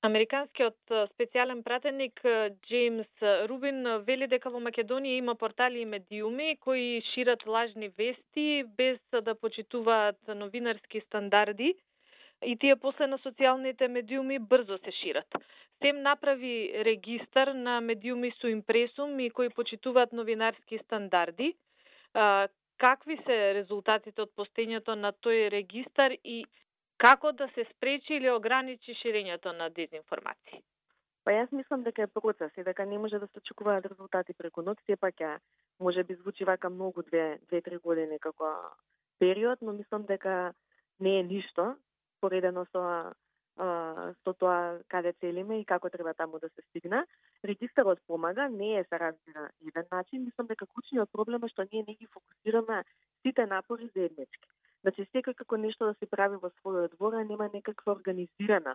Американскиот специјален пратеник Джеймс Рубин вели дека во Македонија има портали и медиуми кои шират лажни вести без да почитуваат новинарски стандарди и тие после на социјалните медиуми брзо се шират. СЕМ направи регистар на медиуми со импресум и кои почитуваат новинарски стандарди. Какви се резултатите од постоењето на тој регистар и како да се спречи или ограничи ширењето на дезинформации? Па јас мислам дека е процес и дека не може да се очекуваат резултати преку ноќ, сепак ја може би звучи вака многу 2-3 години како период, но мислам дека не е ништо поредено со тоа каде целиме и како треба таму да се стигне. Регистарот помага, не е се разбира еден начин, мислам дека клучниот проблем е што ние не ги фокусираме сите напори заеднички. Значи, секој како нешто да се прави во својот двор, нема некаква организирана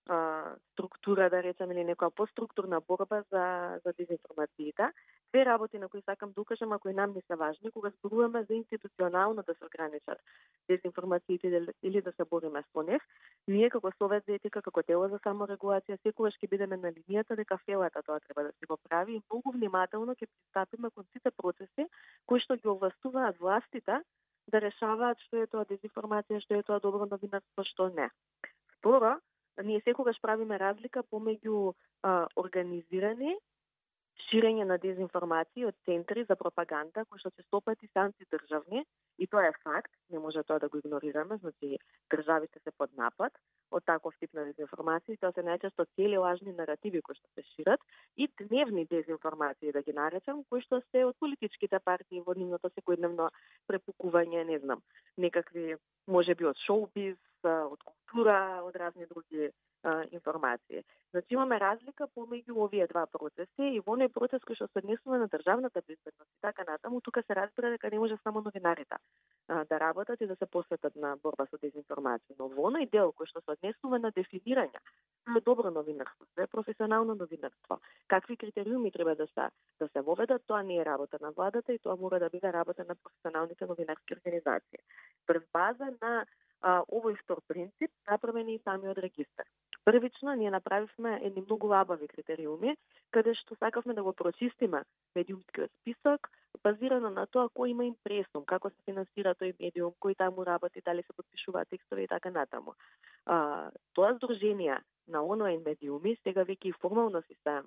структура, да речем, или некоја постструктурна борба за дезинформациите. Две работи на кои сакам да укажам, а кои нам не се важни, кога зборуваме за институционално да се ограничат дезинформациите или да се бориме со нив, ние како Совет за етика, како тело за саморегулација, секогаш ќе бидеме на линијата дека фелата тоа треба да се го прави и многу внимателно ќе пристапиме кон сите процеси кои што ги овластуваат властите да решаваат што е тоа дезинформација, што е тоа добро новинарство, што не. Второ, ние секогаш правиме разлика помеѓу организирани ширење на дезинформации од центри за пропаганда кои што се стопати се антидржавни и тоа е факт, не може тоа да го игнорираме, значи државите се под напад од таков тип на дезинформации, тоа се најчесто цели лажни наративи кои што се шират и дневни дезинформации, да ги наречам, кои што се од политичките партии во нивното секојдневно препукување, не знам, некакви можеби од шоубиз, од култура, од разни други информации. Значи имаме разлика помеѓу овие два процеси и во оној процес кој што се однесува на државната безбедност и така натаму, тука се разбира дека не може само новинарите да работат и да се посветат на борба со дезинформација. Но во оној дел кој што се однесува на дефинирање што е добро новинарство, што е професионално новинарство, какви критериуми треба да се воведат, тоа не е работа на владата и тоа мора да биде работа на професионалните новинарски организации. Врз база на овој втор принцип направен и самиот регистар. Првично ние направивме едни многу лабави критериуми, каде што сакавме да го прочистиме медиумскиот список, базирано на тоа кој има импресум, како се финансира тој медиум, кој таму работи, дали се подпишуваат текстови и така натаму. Тоа здружение на онлайн медиуми сега веќе и формално се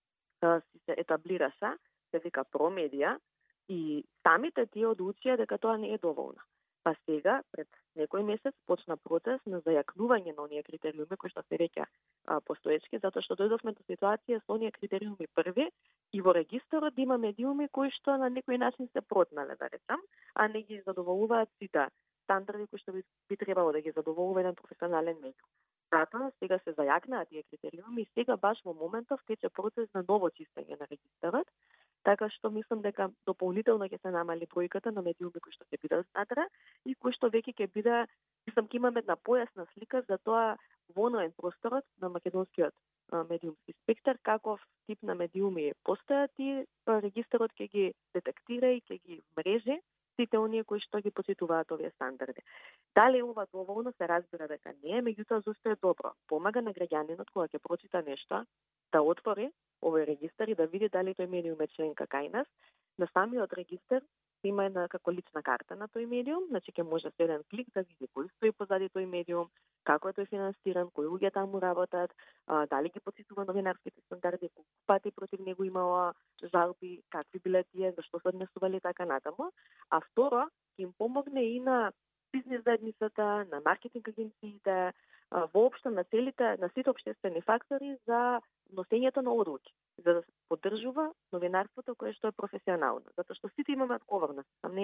етаблираше, се вика Промедија, и самите тие одлучија дека тоа не е доволно. Па сега, пред некој месец, почна процес на зајакнување на оние критериуми кои што се веќе постоечки, затоа што дојдовме до ситуација со оние критериуми први и во регистарот има медиуми кои што на некој начин се протнале, да речам, а не ги задоволуваат сите стандарди кои што би требало да ги задоволува еден професионален медиум. Затоа сега се зајакнаа тие критериуми и сега баш во моментов тече процес на ново чистење на регистарот, така што мислам дека дополнително ќе се намали бројката на медиуми кои што се бидат внатре и кои што веќе ќе биде, мислам, ќе имаме една појасна слика за тоа во онлайн просторот на македонскиот медиумски спектар, каков тип на медиуми постојат и регистарот ќе ги детектира и ќе ги мрежи сите оние кои што ги почитуваат овие стандарди. Дали ова доволно, се разбира дека не е, меѓутоа зошто е добро? Помага на граѓанинот кога ќе прочита нешто да отвори овој регистар и да види дали тој медиум е членка кај нас. На самиот регистар има една како лична карта на тој медиум, значи ќе може со еден клик да види кој стои позади тој медиум, како е тој финансиран, кои луѓе таму работат, дали ги почитува новинарските стандарди, колку пати против него имало жалби, какви биле тие, зашто се однесували така натаму. А второ, ќе им помогне и на бизнес заедницата, на маркетинг агенциите, воопшто на сите општествени фактори за носењето на одлуки, за да се поддржува новинарството кое што е професионално, затоа што сите имаме одговорност. Не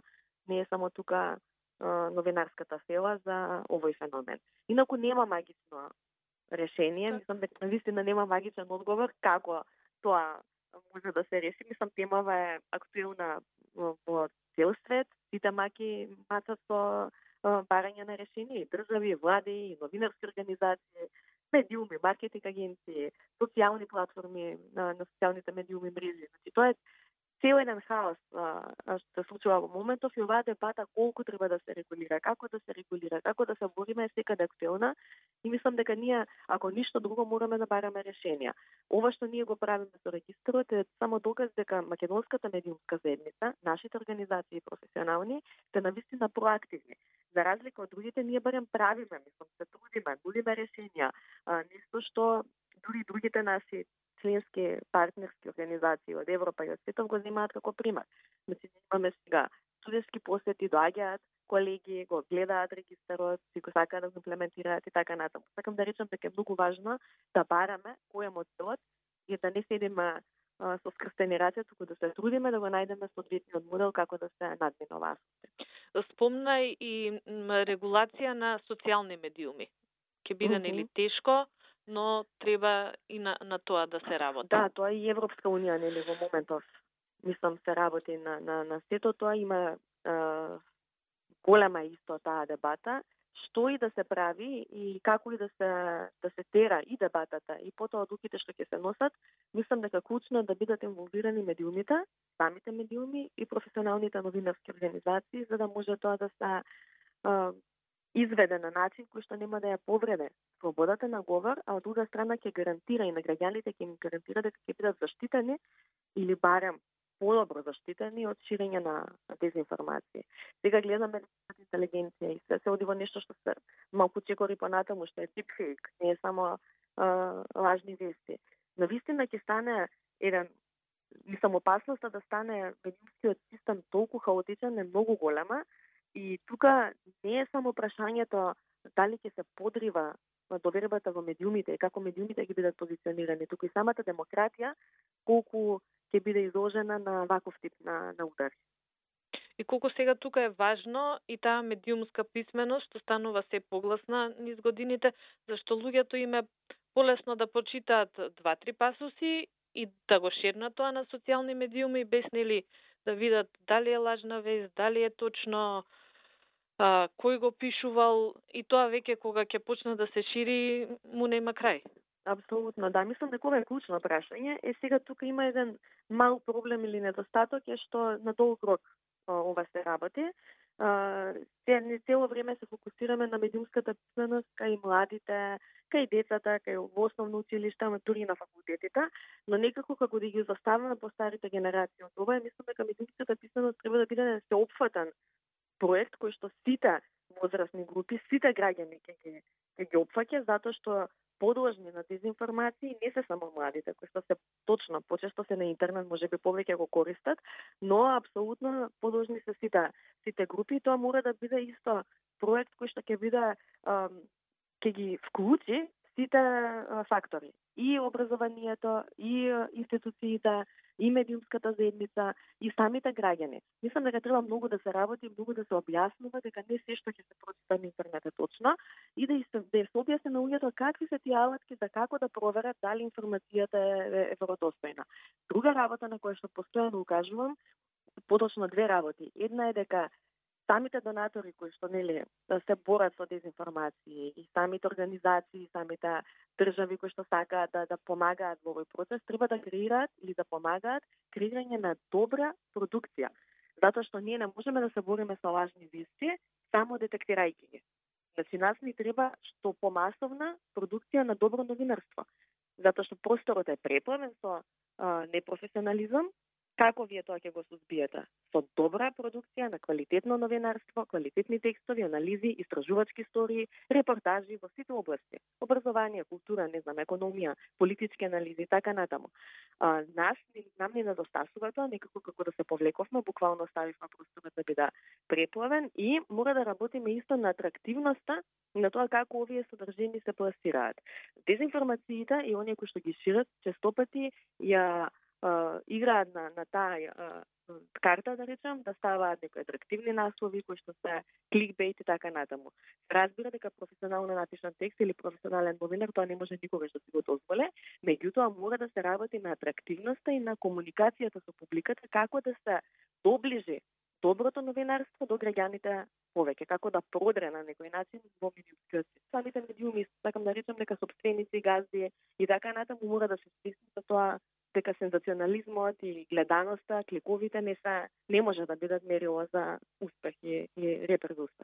е само тука новинарската села за овој феномен. Инаку нема магично решение, мислам дека навистина нема магичен одговор како тоа може да се реши. Мислам, темава е актуелна во цел свет, сите маки мачат со барање на решение, и држави, и влади, и новинарски организации, медиуми, маркетинг агенции, социјални платформи на социјалните медиуми мрежи. Значи, тоа е цел еден хаос што се случува во моментов и оваа дебата колку треба да се регулира, како да се регулира, како да се бориме е секаде актуелна и мислам дека ние, ако ништо друго, мораме да бараме решенија. Ова што ние го правиме со регистарот е само доказ дека македонската медиумска заедница, нашите организации професионални, се навистина проактивни. За разлика од другите, ние барем правиме, мислам, се трудиме, нудиме решенија, нешто што дури другите наши членски партнерски организации од Европа и од светот го земаат како пример. Значи, имаме сега студентски посети, доаѓаат колеги, го гледаат регистарот, си го сакаат да го имплементираат и така натаму. Сакам да речам дека е многу важно да бараме кој е моделот и да не седиме со скрстени раце, туку да се трудиме да го најдеме соодветниот модел како да се надмине оваа состојба. Спомна и регулација на социјални медиуми. Ќе биде нели тешко, но треба и на тоа да се работи. Да, тоа и Европска унија нели во моментов мислам се работи на сето тоа, има голема исто таа дебата, што и да се прави и како и да се тера и дебатата и потоа одлуките што ќе се носат. Мислам дека клучно да бидат инволвирани медиумите, самите медиуми и професионалните новинарски организации, за да може тоа да се изведе на начин кој што нема да ја повреде слободата на говор, а од друга страна ќе гарантира и на граѓаните ќе им гарантира дека ќе бидат заштитени или барем подобро заштитени од ширење на дезинформации. Сега гледаме интелигенција и се оди во нешто што се малку чекори понатаму, што е deepfake, не е само лажни вести. Но вистина ќе стане мислам, опасноста да стане медиумскиот систем толку хаотичен е многу голема и тука не е само прашањето дали ќе се подрива довербата во медиумите и како медиумите ќе бидат позиционирани, туку и самата демократија колку ќе биде изложена на ваков тип на удари. И колку сега тука е важно и таа медиумска писменост што станува се погласна низ годините, зашто луѓето им е полесно да прочитаат 2-3 пасуси и да го шернат тоа на социјални медиуми без нели да видат дали е лажна вест, дали е точно, кој го пишувал и тоа веќе кога ќе почне да се шири му нема крај. Апсолутно, да. Мислам дека ова е клучно прашање. Сега тука има еден мал проблем или недостаток е што на долг рок ова се работи. Цело време се фокусираме на медиумската писменост кај младите, кај децата, кај во основно училишта, дури на факултетите, но некако како да ги заставаме по старите генерации од ова, мислам дека медиумската писменост треба да биде сеопфатен проект кој што сите возрастни групи, сите граѓани ќе ги опфаќа, затоа што подложни на дезинформации не се само младите, кои што се точно, почесто се на интернет, можеби повеќе го користат, но апсолутно подложни се сите групи. Тоа мора да биде исто проект кој што ќе биде ќе ги вклучи сите фактори. И образованието, и институциите, и медиумската заедница, и самите граѓани. Мислам дека треба многу да се работи, многу да се објаснува дека не се што ќе се прочита на интернет е точно и да се објасни на луѓето какви се тие алатки за како да проверат дали информацијата е веродостојна. Друга работа на која што постојано укажувам, поточно две работи. Една е дека самите донатори кои што се борат со дезинформации и самите организации, самите држави кои што сакаат да помагаат во овој процес, треба да креираат или да помагаат креирање на добра продукција. Затоа што ние не можеме да се бориме со лажни вести само детектирајќи ги. Значи нас ни треба што помасовна продукција на добро новинарство. Затоа што просторот е преплавен со непрофесионализам. Како вие тоа ќе го сузбиете? Со добра продукција на квалитетно новинарство, квалитетни текстови, анализи, истражувачки истории, репортажи во сите области. Образование, култура, економија, политички анализи, така натаму. Нам не недостасува тоа, некако како да се повлековме, буквално ставивме просторот да биде преплавен и мора да работиме исто на атрактивноста на тоа како овие содржини се пласираат. Дезинформациите и оние кои што ги шират, честопати ја играат на таа карта, да речем, да ставаат некои атрактивни наслови кои што се кликбейт и така натаму. Разбира дека професионално напишан текст или професионален новинар тоа не може никогаш да си го дозволе, меѓутоа мора да се работи на атрактивноста и на комуникацијата со публиката, како да се доближи доброто новинарство до граѓаните повеќе, како да продре на некој начин во медиумскиот свет. Самите медиуми, сакам да речем дека сопственици, газди и така натаму мора да се свесни за тоа дека дека сензационализмот и гледаноста, кликовите не може да бидат мерило за успех и репер за успех.